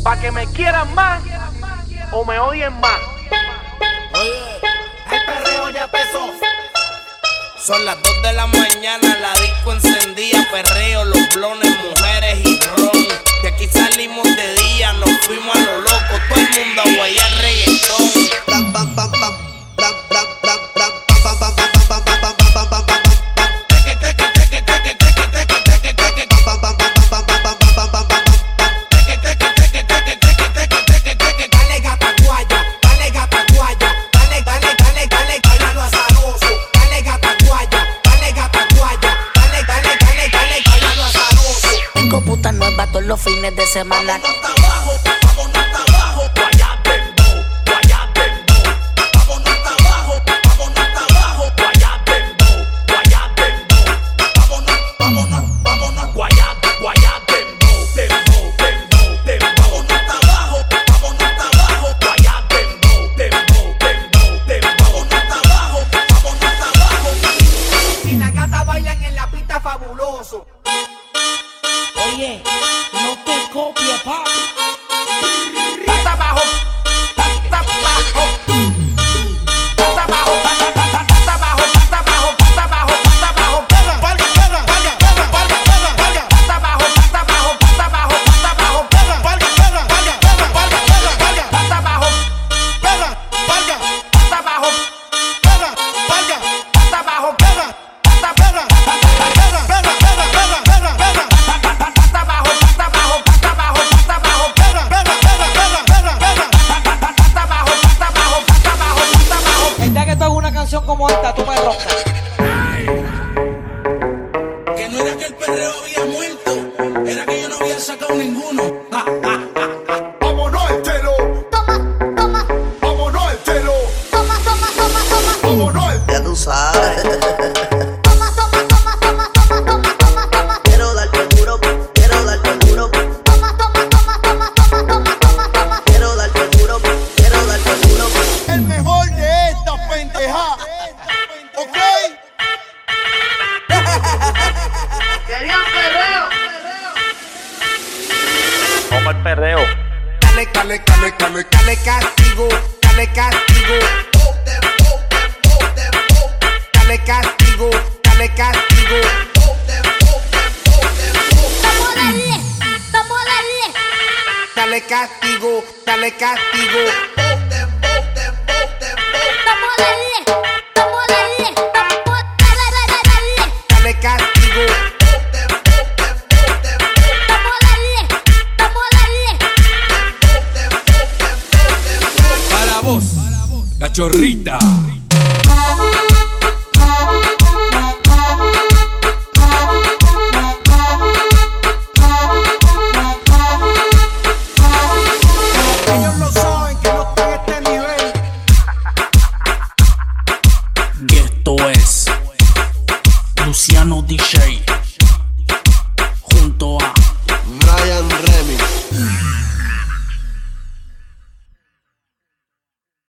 Pa' que me quieran más o me odien más. Oye, el perreo ya empezó. Son las 2 de la mañana, la disco encendida, perreo, los blones, mujeres y ron. De aquí salimos de día, nos fuimos a lo loco, todo el mundo a guayar reggaetón. Pam, pam, pam, pam, pam, pam, pam, pam, pam, pam, pam, pam, pam, pam, pam, pam, pam. Los fines de semana. Vámonos hasta abajo, vámonos hasta abajo. Guayá dembow, guayá dembow. Vámonos hasta abajo, vámonos hasta abajo. Guayá dembow, guayá dembow. Vámonos, vámonos, vámonos. Guayá, guayá dembow, dembow, dembow, dembow. Vámonos hasta abajo, vámonos hasta abajo. Guayá dembow, dembow, dembow, dembow. Vámonos hasta abajo, vámonos hasta abajo. Si las gatas bailan en la pista, fabuloso. Oye, no te copies, papi. Hasta abajo, hasta abajo, hasta abajo, hasta abajo, hasta abajo, hasta abajo, hasta abajo. Palga, palga, palga, palga, palga, palga, palga. Hasta abajo, hasta abajo, hasta abajo, hasta abajo. Palga, palga, palga, palga, palga, palga, palga. Hasta abajo, palga, palga, hasta abajo, palga, palga, hasta abajo, palga, hasta palga, palga, palga, palga, palga, palga. Como esta, tú me rocas. Que no era que el perreo había muerto, era que yo no había sacado ninguno. Vámonos el telo, Toma, toma, vámonos el telo, toma, toma, toma, toma. vámonos el Ya tú sabes. Toma, toma, toma, toma, toma, toma, toma, toma. Quiero darte duro, quiero darte duro. Toma, toma, toma, toma, toma, toma, toma, toma. Quiero darte duro, quiero darte duro. el mejor de esta pendeja. ¿Ok? Querían perreo. Como el perreo. Dale, dale, dale, dale, dale castigo, dale castigo. Dale castigo, dale castigo. Vamos a darle, vamos a darle. Dale castigo, dale castigo. Vamos a darle, vamos a darle, vamos a darle. Dale castigo. Vamos a darle, vamos a darle. Para vos, la chorrita. Ellos lo saben que no están a este nivel. Y esto es Luciano DJ junto a Brian Remix.